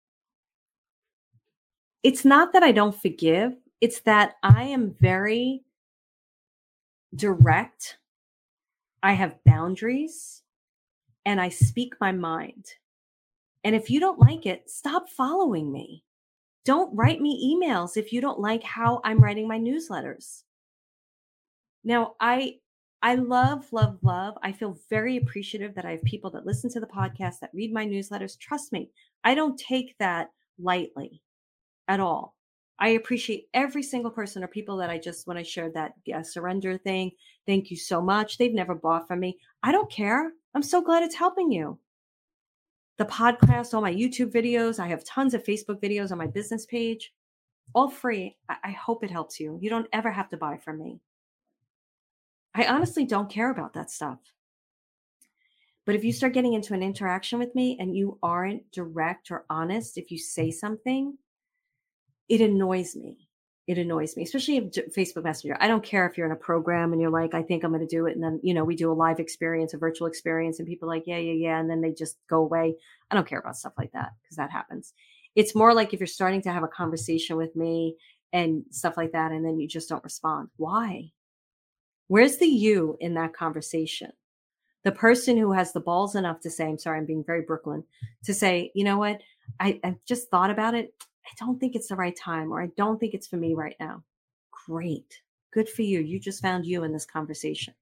Speaker 1: It's not that I don't forgive. It's that I am very direct. I have boundaries and I speak my mind. And if you don't like it, stop following me. Don't write me emails if you don't like how I'm writing my newsletters. Now, I love, love, love. I feel very appreciative that I have people that listen to the podcast, that read my newsletters. Trust me, I don't take that lightly at all. I appreciate every single person or people that when I shared that surrender thing, thank you so much. They've never bought from me. I don't care. I'm so glad it's helping you. The podcast, all my YouTube videos, I have tons of Facebook videos on my business page, all free. I hope it helps you. You don't ever have to buy from me. I honestly don't care about that stuff. But if you start getting into an interaction with me and you aren't direct or honest, if you say something, it annoys me. It annoys me, especially if Facebook Messenger. I don't care if you're in a program and you're like, I think I'm going to do it. And then, we do a live experience, a virtual experience, and people are like, yeah. And then they just go away. I don't care about stuff like that, because that happens. It's more like if you're starting to have a conversation with me and stuff like that, and then you just don't respond. Why? Where's the you in that conversation? The person who has the balls enough to say, I'm sorry, I'm being very Brooklyn, to say, you know what? I've just thought about it. I don't think it's the right time, or I don't think it's for me right now. Great. Good for you. You just found you in this conversation.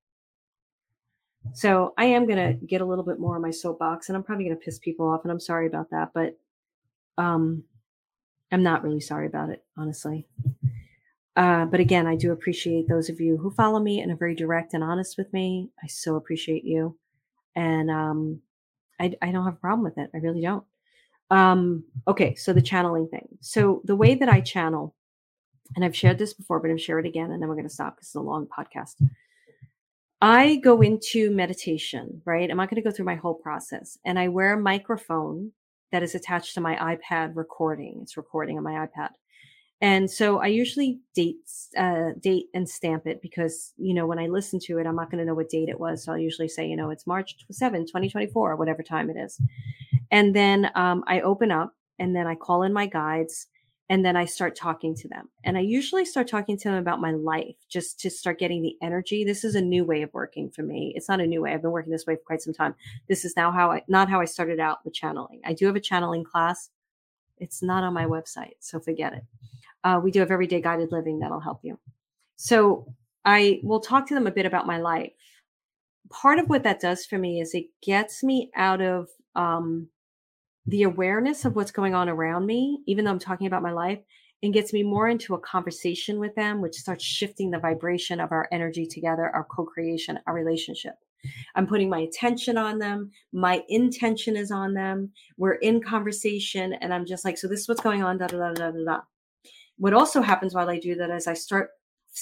Speaker 1: So I am going to get a little bit more on my soapbox, and I'm probably going to piss people off, and I'm sorry about that, but I'm not really sorry about it, honestly. But again, I do appreciate those of you who follow me and are very direct and honest with me. I so appreciate you. And I don't have a problem with it. I really don't. Okay, so the channeling thing. So the way that I channel, and I've shared this before, but I'll share it again, and then we're going to stop because it's a long podcast. I go into meditation, right? I'm not going to go through my whole process. And I wear a microphone that is attached to my iPad recording. It's recording on my iPad. And so I usually date and stamp it, because, when I listen to it, I'm not going to know what date it was. So I'll usually say, it's March 7, 2024, or whatever time it is. And then I open up, and then I call in my guides, and then I start talking to them. And I usually start talking to them about my life, just to start getting the energy. This is a new way of working for me. It's not a new way. I've been working this way for quite some time. This is now not how I started out with channeling. I do have a channeling class. It's not on my website, so forget it. We do have Everyday Guided Living that'll help you. So I will talk to them a bit about my life. Part of what that does for me is it gets me out of the awareness of what's going on around me, even though I'm talking about my life, and gets me more into a conversation with them, which starts shifting the vibration of our energy together, our co-creation, our relationship. I'm putting my attention on them. My intention is on them. We're in conversation, and I'm just like, so this is what's going on, da, da, da, da, da, da. What also happens while I do that is I start,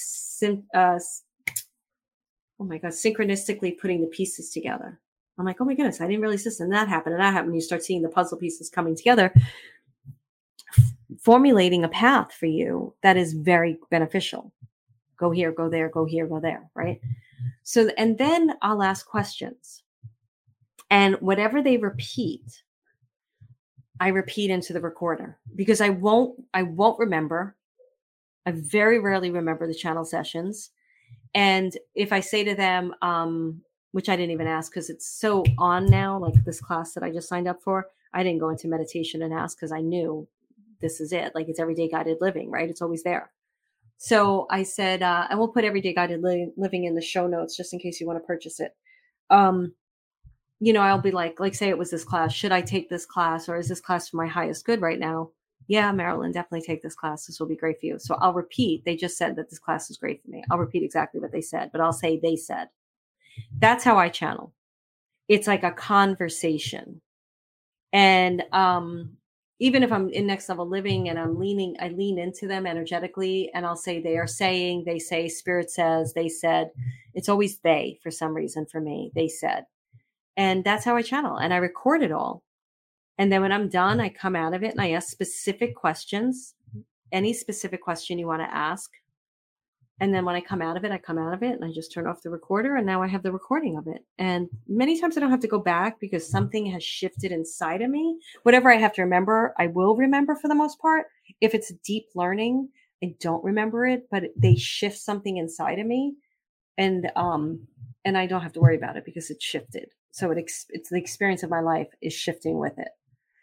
Speaker 1: synchronistically putting the pieces together. I'm like, oh my goodness, I didn't realize this and that happened and that happened. You start seeing the puzzle pieces coming together, formulating a path for you that is very beneficial. Go here, go there, go here, go there, right? So, and then I'll ask questions. And whatever they repeat, I repeat into the recorder, because I won't remember. I very rarely remember the channel sessions. And if I say to them, which I didn't even ask because it's so on now, like this class that I just signed up for, I didn't go into meditation and ask, because I knew this is it. Like, it's Everyday Guided Living, right? It's always there. So I said, and we'll put Everyday Guided Living in the show notes just in case you want to purchase it. Um, I'll be like, say it was this class. Should I take this class, or is this class for my highest good right now? Yeah, Marilyn, definitely take this class. This will be great for you. So I'll repeat. They just said that this class is great for me. I'll repeat exactly what they said, but I'll say they said. That's how I channel. It's like a conversation. And even if I'm in Next Level Living and I lean into them energetically, and I'll say they are saying, they say, Spirit says, they said. It's always they for some reason for me. They said. And that's how I channel. And I record it all. And then when I'm done, I come out of it and I ask specific questions, any specific question you want to ask. And then when I come out of it, and I just turn off the recorder, and now I have the recording of it. And many times I don't have to go back because something has shifted inside of me. Whatever I have to remember, I will remember for the most part. If it's deep learning, I don't remember it, but they shift something inside of me. And I don't have to worry about it because it's shifted. So it's the experience of my life is shifting with it.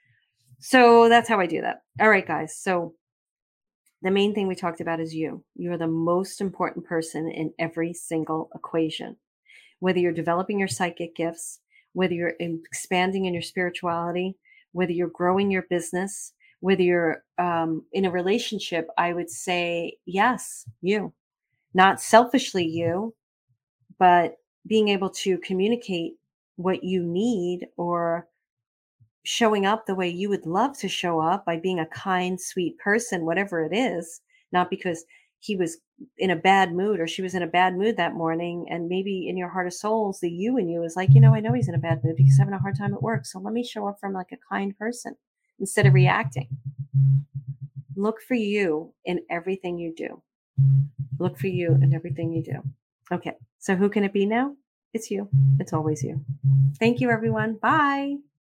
Speaker 1: So that's how I do that. All right, guys. So the main thing we talked about is you. You are the most important person in every single equation. Whether you're developing your psychic gifts, whether you're expanding in your spirituality, whether you're growing your business, whether you're in a relationship, I would say, yes, you. Not selfishly you, but being able to communicate what you need, or showing up the way you would love to show up by being a kind, sweet person, whatever it is, not because he was in a bad mood or she was in a bad mood that morning. And maybe in your heart of souls, the you in you is like, I know he's in a bad mood because he's having a hard time at work. So let me show up from like a kind person instead of reacting. Look for you in everything you do. Look for you in everything you do. Okay. So who can it be now? It's you. It's always you. Thank you, everyone. Bye.